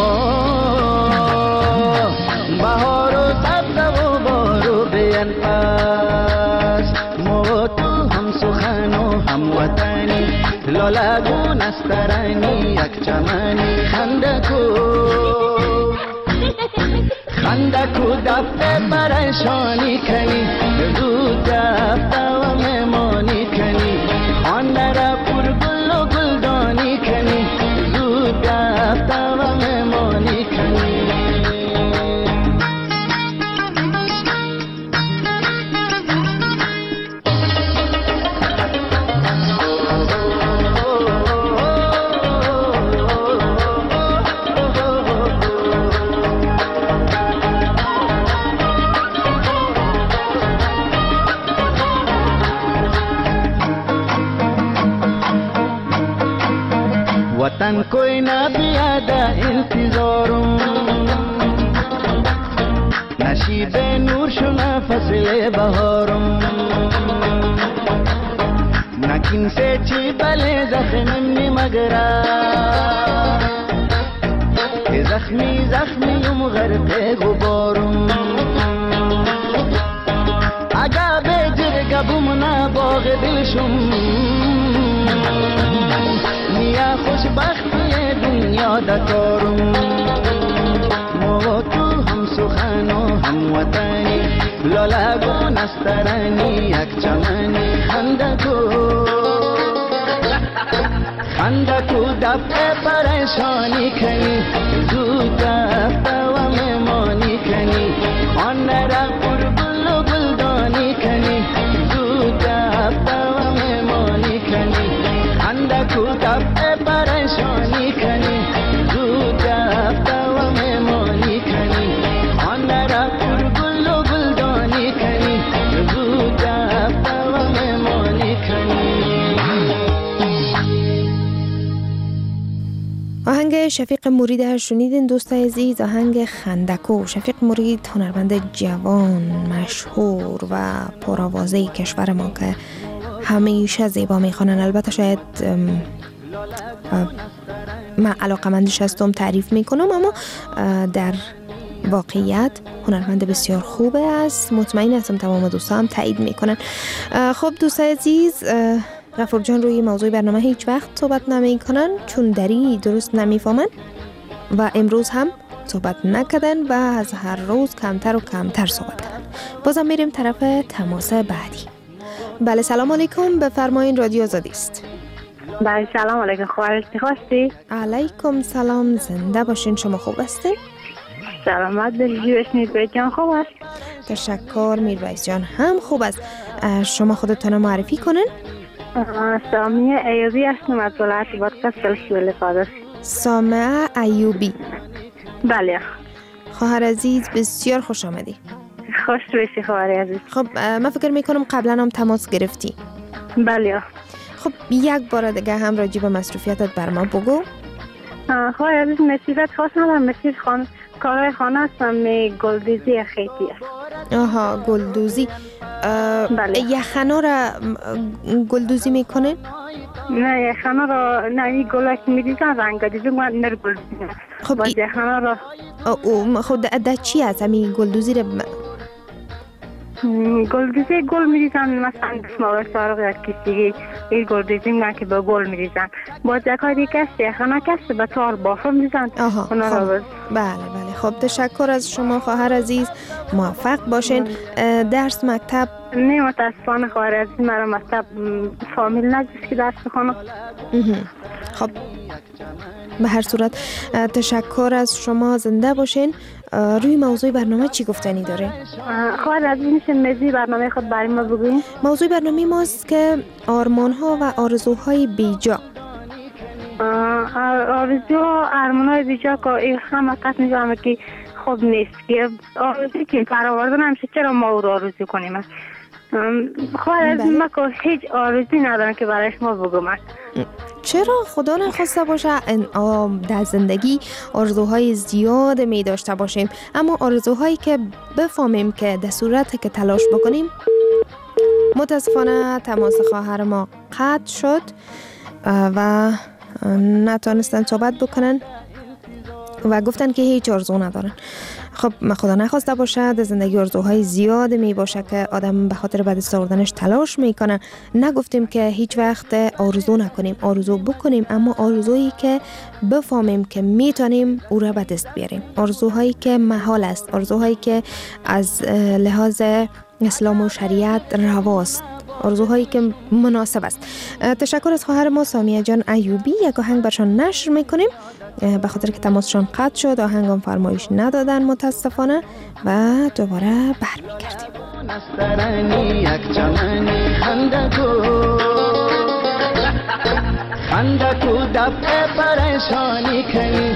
بهار و سبز و بارو بیان پاس مو تو هم سخن و هم وطنی لالا گون استرانی یک چمنی خندکو خندک و دفعه پریشانی کنی زود دفعه و مهمانی کنی خانه را پر گل و گلدانی کنی زود دفعه و مهمانی کنی वतन कोई ना बियादा इंतजारों नशीब नूर शुना फसले बहारों नकिन से ची बले जख्मी मगरा जख्मी जख्मी युम गरक़े गुबारों आगा बेजर गबुमना बाग दिलशुम या खुशबख्ती दुनिया दकारों मोतू हम सुखानो हम वतनी ललागो नस्तरानी एक चमनी खंदको खंदको दफे परेशानी खनी जूता तवा में मानी खनी अन्नरा कुर्बुल गुलदानी खनी जूता तवा में मानी खनी खंदको दफे परेशानी खनी जूता तवा में मानी खनी अन्नरा कुर्बुल गुलदानी खनी जूता तवा में मानी खनी. آهنگ شفیق مرید شنیدین دوستای عزیز، آهنگ خندکو. شفیق مرید هنرمند جوان مشهور و پرآوازه کشور ما که همیشه زیبا میخوانن. البته شاید من علاقمندش هستم تعریف میکنم، اما در واقعیت هنرمند بسیار خوبه است. مطمئن هستم تمام دوستا هم تایید میکنن. خب دوستای عزیز، غفور جان روی موضوع برنامه هیچ وقت صحبت نمی کنن چون دری درست نمی فهمن و امروز هم صحبت نکردن و از هر روز کمتر و کمتر صحبت کردن. بازم میریم طرف تماس بعدی. بله سلام علیکم، بفرمایین رادیو آزادی است. بله سلام علیکم، خواستی خواستی؟ علیکم سلام، زنده باشین. شما خوب هستین؟ سلامت دلیجی بشنید. بیت جان خوب است؟ تشکر، میرویس جان هم خوب است. شما خودتون معرفی کنین؟ سامیه ایوبی هستم از ولایت بادغیس سلسله فاضل. سامیه ایوبی. بله. خواهر عزیز بسیار خوش آمدی. خوش باشی خواهر عزیز. خب من فکر میکنم قبلا هم تماس گرفتی. بله. خب یک بار دیگه هم راجع به مصروفیتت بر ما بگو. خواهر عزیز مصروفیت خاص ندارم، مصروف خانه کارهای خانه هستم. گلدوزی خیتی است. آها گلدوزی. بله. یخنا را گلدوزی میکنه؟ نه یخنا را نه، این گلک میریزن رنگ دیزی من نر گلدوزی. خب باز یخنا را خود ده چی هست همین گلدوزی را؟ گلدوزی گل میریزن، مثلا دسمال سارق یا کسی این گلدوزی میگن که با گل میریزن. باز یکای دیگه است یخنا کسی به تار بافه میریزن. آها خب. بله بله. خب تشکر از شما خواهر عزیز، موفق باشین. درس مکتب؟ نه متاسفانه خواهر عزیز، مرا مکتب فامیل نجست که درس بخونم. خب به هر صورت تشکر از شما، زنده باشین. روی موضوع برنامه چی گفتنی داره؟ خواهر عزیز میشه موضوع برنامه خود برای ما بگوییم؟ موضوع برنامه ماست که آرمان ها و آرزوهای بیجا. آرزو و آرمان های بیجا که این همه قط میگم که خوب نیست، که آرزوی که برآورده نمیشه، چرا ما او رو آرزو کنیم؟ خواهر عزیز ما که هیچ آرزوی ندارم که برای شما بگم. چرا؟ خدا نخواسته باشه در زندگی آرزوهای زیاد می داشته باشیم، اما آرزوهایی که بفهمیم که در صورت که تلاش بکنیم. متاسفانه تماس خواهر ما قطع شد و نتونستن صحبت بکنن. و گفتن که هیچ آرزو ندارن. خب خدا نخواسته باشه در زندگی آرزوهای زیاد می باشه که آدم به خاطر به دست آوردنش تلاش میکنه. نگفتیم که هیچ وقت آرزو نکنیم، آرزو بکنیم، اما آرزویی که بفهمیم که میتونیم او را به دست بیاریم، آرزوهایی که محال است، آرزوهایی که از لحاظ اسلام و شریعت رواست، آرزوهایی که مناسب است. تشکر از خواهر ما سامیه جان ایوبی. یک آهنگ برشان نشر میکنیم به خاطر که تماسشان قطع شد، آهنگم فرمایش ندادن متاسفانه و دوباره برمیگردیم. خندکو دفع پریشانی کنی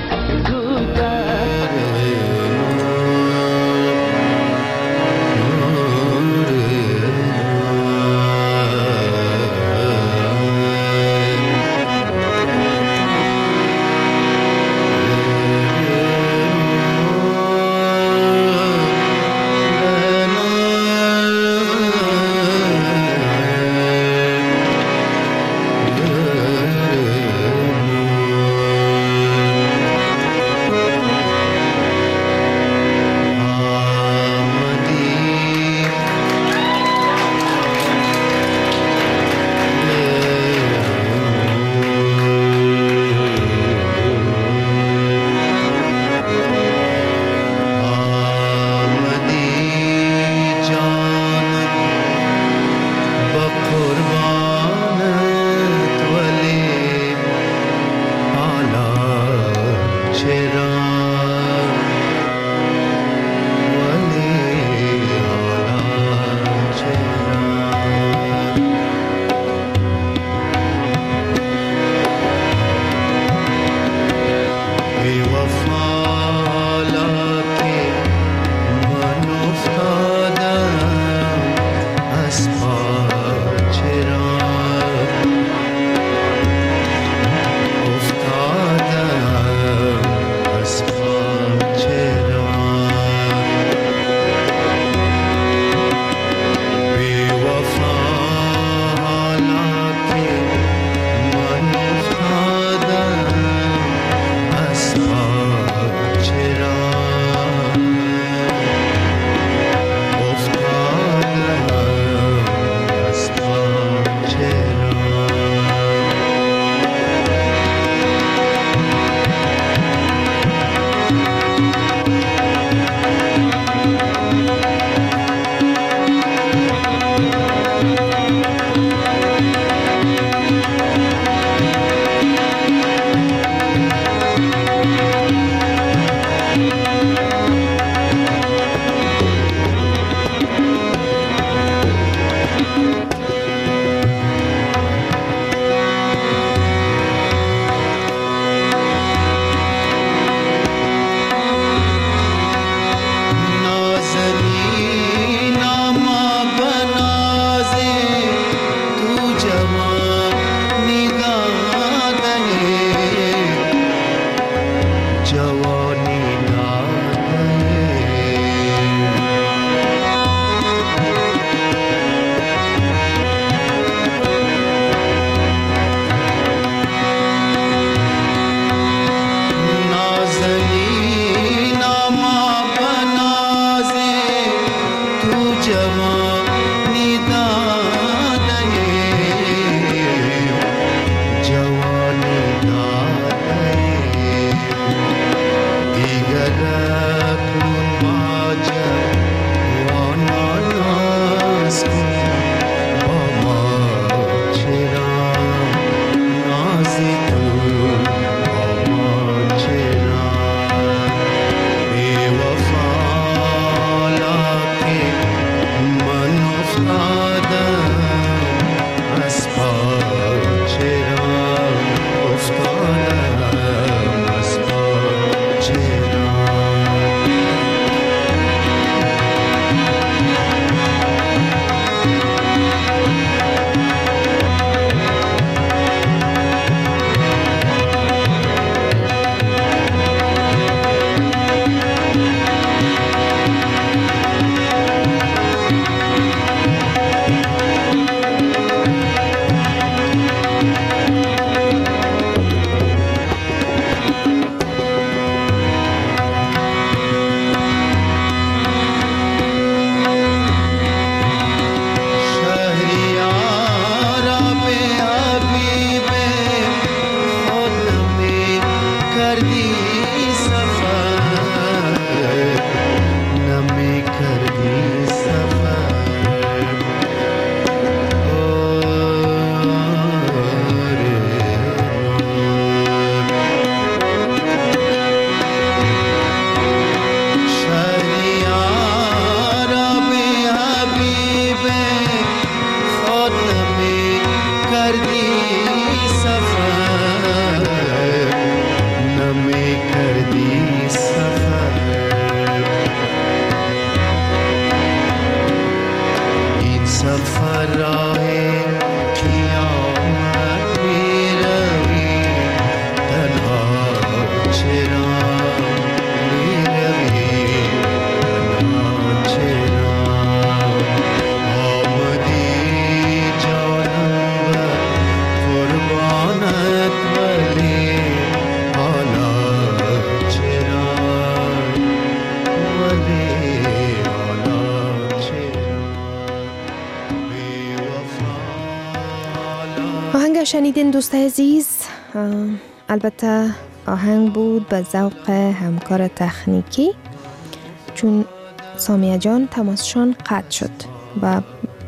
شنیدین دوست عزیز، البته آهنگ بود به ذوق همکار تکنیکی، چون سامیه جان تماسشان قطع شد و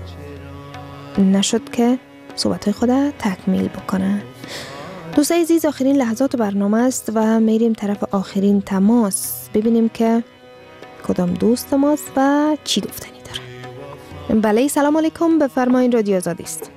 نشد که صحبت خود تکمیل بکنه. دوست عزیز، آخرین لحظات برنامه است و میریم طرف آخرین تماس، ببینیم که کدام دوست ماست و چی گفتنی داره. بله، سلام علیکم، بفرمایید، رادیو آزادی است.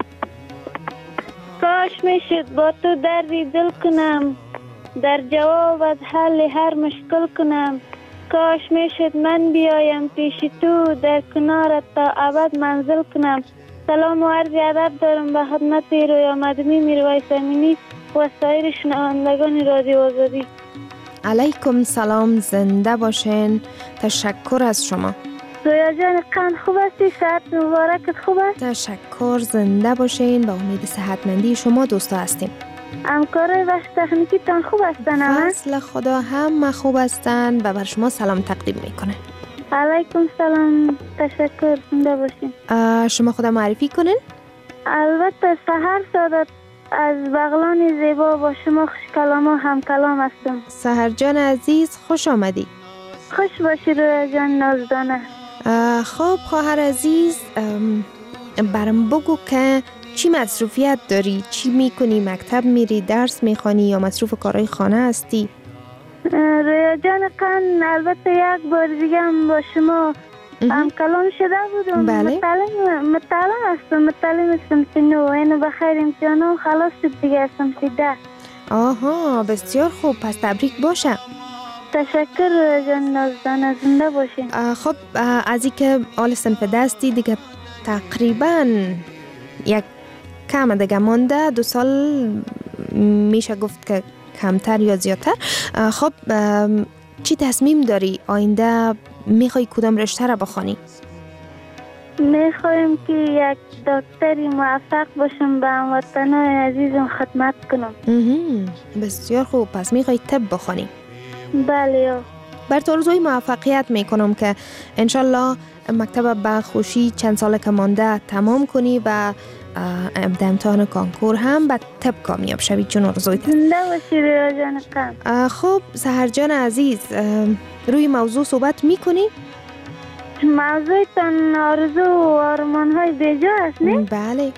کاش میشد با تو دردی دل کنم، در جواب از حل هر مشکل کنم. کاش میشد من بیایم پیش تو، در کنارت تا ابد منزل کنم. سلام و عرض ادب دارم به خدمت رویا مدنی میرویس امینی و سایر شنوندگان رادیو آزادی. علیکم سلام، زنده باشین. تشکر از شما. رویا جان قند خوب هستی؟ صحت مبارکت خوب است؟ تشکر، زنده باشین. با امید صحتمندی شما دوستا هستیم. همکارای بخش تکنیکی تان خوب هستن؟ فضل خدا هم خوب هستن و بر شما سلام تقدیم میکنه. علیکم سلام، تشکر، زنده باشین. شما خدا معرفی کنین؟ البته سحر سعادت از بغلان زیبا با شما خوش کلام و هم کلام هستم. سحر جان عزیز، خوش آمدی. خوش باشی رویا جان نازدانه. خب خواهر عزیز، برام بگو که چی مصروفیت داری؟ چی میکنی؟ مکتب میری؟ درس میخوانی یا مصروف کارهای خانه هستی؟ رویا جان قند، البته یک بار دیگه هم با شما هم کلام شده بودم. بله؟ متعلم متعلم هستم، متعلم صنف نو. اینو بخیر امتحانم خلاص شد دیگه، صنف ده. آها، بسیار خوب، پس تبریک باشه. تشکر رویا جان نازدانه، زنده باشین. خب از این که آل صنف ده هستی دیگه تقریبا یک کم دیگه مانده، دو سال میشه گفت که کمتر یا زیادتر. خب چی تصمیم داری؟ آینده میخوای کدام رشته را بخوانی؟ میخوایم که یک دکتری موفق باشم، به هموطنان عزیزم خدمت کنم. بسیار خوب، پس میخوای طب بخوانی؟ بله. بر تو آرزوی موفقیت میکنم که انشالله مکتب به خوشی چند سال که مانده تمام کنی و در امتحان کانکور هم به طب کامیاب شوی، چون آرزویت است. زنده باشی رویا جان قند. خب سحر جان عزیز، روی موضوع صحبت میکنی؟ موضوعتان آرزو و آرمان های بیجا است نه؟ بله.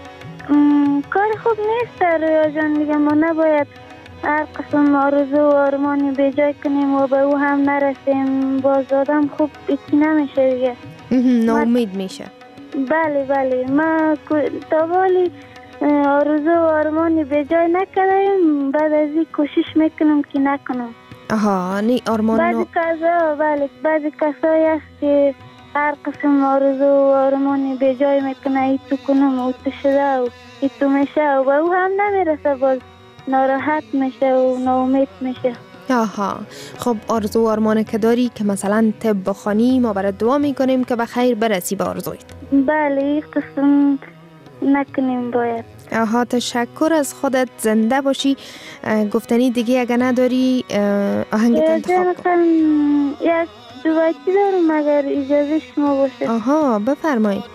کار خوب نیست رویا جان دیگه، ما نباید هر قسم آرزو و آرمانی بیجای کنیم و به او هم نرسیم. باز آدم خوب ایتی نمیشه دیگه، ناامید میشه. بله بله، ما تا والی آرزو و آرمانی بیجای نکردیم، بعد از این کوشش میکنم که نکنم. آها، نی آرمان بعضی کسا بله بعضی کسایی هست که هر قسم آرزو و آرمانی بیجای میکنه، ای تو کنم و تو شده و ای تو میشه و به او هم نمیرسه، باز ناراحت میشه و ناامید میشه. آها، خب آرزو و آرمان که داری که مثلا طب بخوانی، ما برات دعا میکنیم که به خیر برسی به آرزویت. بله، قسم نکنیم باید. آها، تشکر از خودت، زنده باشی. گفتنی دیگه اگه نداری آهنگت انتخاب کن. یک دوبتی دارم اگر اجازه شما باشه. آها، بفرمایید.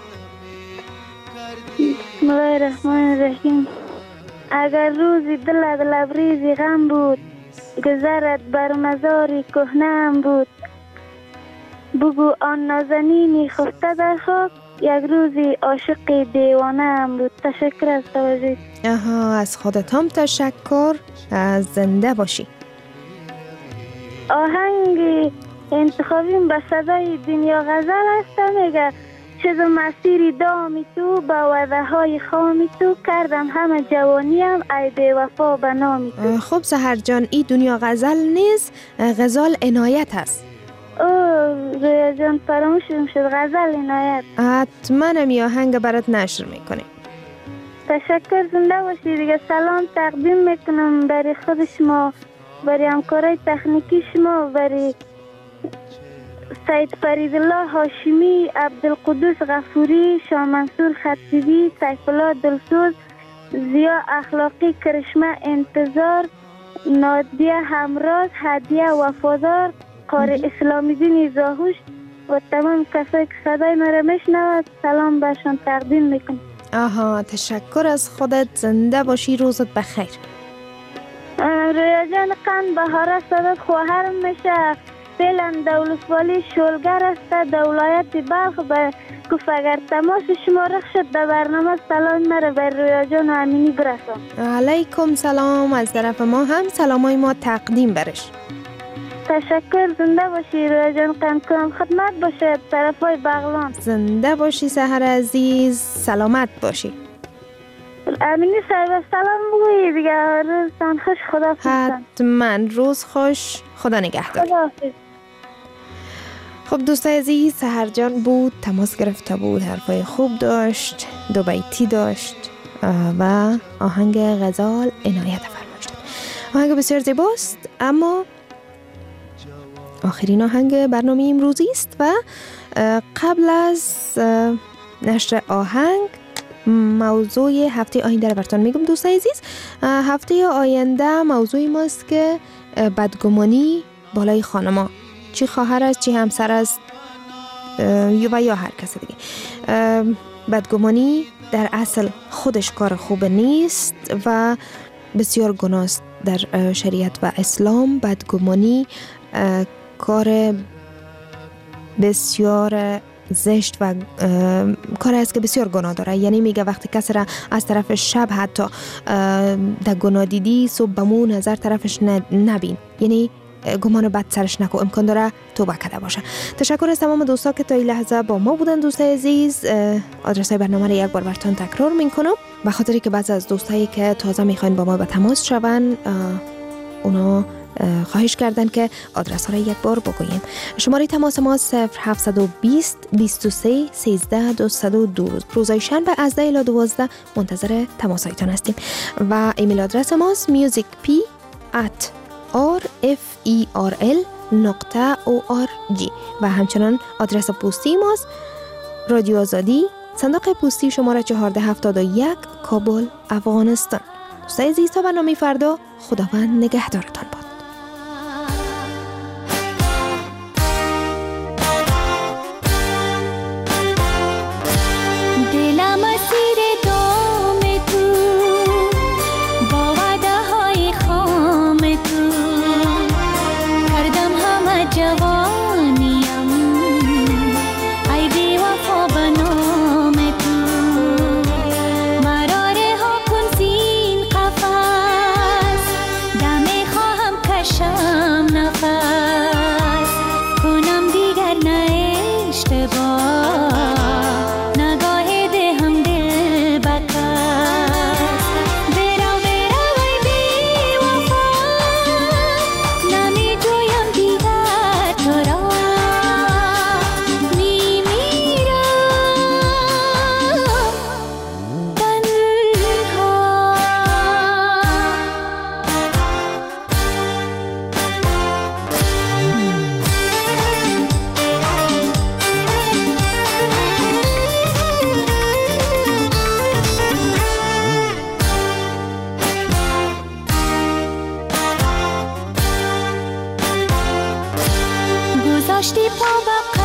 بسم الله الرحمن الرحیم. اگر روزی دلت لبریزی غم بود، گذرت بر مزاری کهنه‌ام بود، بگو آن نازنینی خفته در خاک، یک روزی عاشق دیوانه ام بود. تشکر از توجه. آها، از خودت هم تشکر، از زنده باشی. آهنگ انتخابیم به صدای دنیا غزل است، میگه چه مسیری دامی تو، با وعده های خامی تو، کردم همه جوانیم ای بی وفا به نامی تو. خب سحر جان، این دنیا غزل نیست، غزال عنایت هست. اوه رویا جان، فراموشم شد، غزل عنایت. حتما هم آهنگ برات نشر میکنه. تشکر، زنده باشی دیگه. سلام تقدیم میکنم برای خود شما، برای همکارای تکنیکی شما، برای سید فریدالله هاشمی، عبدالقدوس غفوری، شاه منصور خطیبی، سیف الله دلسوز، زیا اخلاقی، کرشمه انتظار، نادیه همراز، هدیه وفادار، قاری اسلامی دین زاهوش و تمام کسایی که صدای مرا میشنود سلام برشان تقدیم میکنم. آها، تشکر از خودت. زنده باشی، روزت بخیر. رویا جان قند بهار است خواهر میشه. فعلا دولتوالی شولگر است در ولایت بلخ. به گفت اگر تماس شما رخ شد در برنامه سلام مرا به رویا جان امینی برسان. علیکم سلام. از طرف ما هم سلامای ما تقدیم برش. تشکر. زنده باشی رویا جان. قند کنم خدمت باشه طرف های بغلان. زنده باشی سحر عزیز، سلامت باشی. امینی صاحب سلام بگویی دیگه. روزتان خوش. خدا حتما. روز خوش. خدا نگهدار. خدا. خب دوستای عزیز، سحر جان بود، تماس گرفته بود، حرفای خوب داشت، دو بیتی داشت و آهنگ غزال عنایت فرمایشت. آهنگ بسیار زیباست، اما آخرین آهنگ برنامه امروزی است و قبل از نشر آهنگ موضوع هفته آینده رو براتون میگم. دوستای عزیز، هفته آینده موضوع ماست که بدگمانی بالای خانما، چی خواهر است، چی همسر است و یا هر کس دیگه. بدگمانی در اصل خودش کار خوب نیست و بسیار گناه است در شریعت و اسلام. بدگمانی کار بسیار زشت و کار است که بسیار گناه داره. یعنی میگه وقتی کسی را از طرف شب حتی در گناه دیدی، صبح بمو نظر طرفش نبین، یعنی گمان بد سرش نکو، امکان داره توبه کرده باشه. تشکر از تمام دوستا که تا این لحظه با ما بودن. دوستای عزیز، آدرس های برنامه رو یک بار براتون تکرار میکنم به خاطری که بعضی از دوستایی که تازه میخواین با ما به تماس شون، اونا خواهش کردن که آدرس ها را یک بار بگوییم. شماره تماس ما صفر هفت دو صفر بیست و سه سیزده دویست و دو. روزهای شنبه از ده الی دوازده منتظر تماس هایتان هستیم و ایمیل آدرس ماست musicp at rferl نقطه org و همچنان آدرس پستی ماست رادیو آزادی، صندوق پستی شماره چهارده هفتاد و یک، کابل، افغانستان. دوستای عزیز، تا برنامه فردا، خداوند نگهدارتان باد. داشتی پا